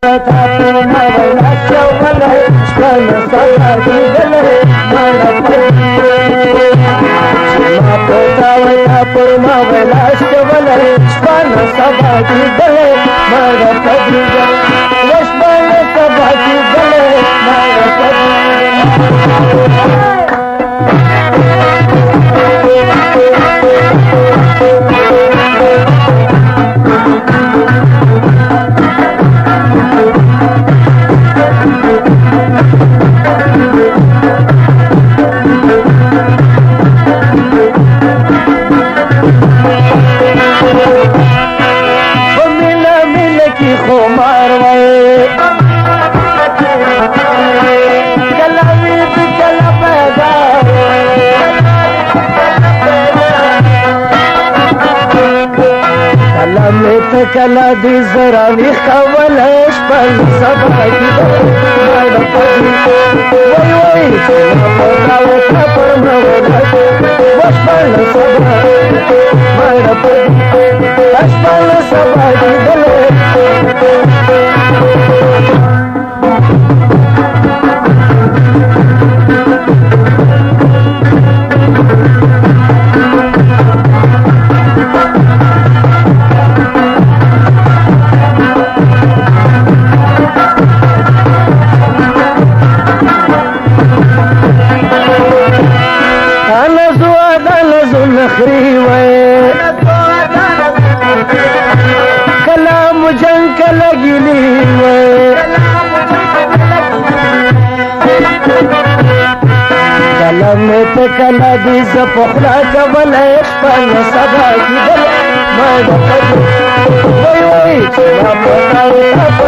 پتا پرما ولا چوله شپن سبا دیدله مړه ما پتا پرما ولا چوله شپن سبا دیدله مړه پدیدله وشپن سبا دیدله مړه پدیدله کلا دی زرا ویخ کولش پل سبا کی مړه پدیدله وای وای پتا پرما ولا وشپن سبا مړه پدیدله وشپن سبا دیدله نخری وے کلام جنگ کلا گلی وے کلام ته کلا دی زپخلا کبل شپن سبا کی دل مړه پدیدله وای وای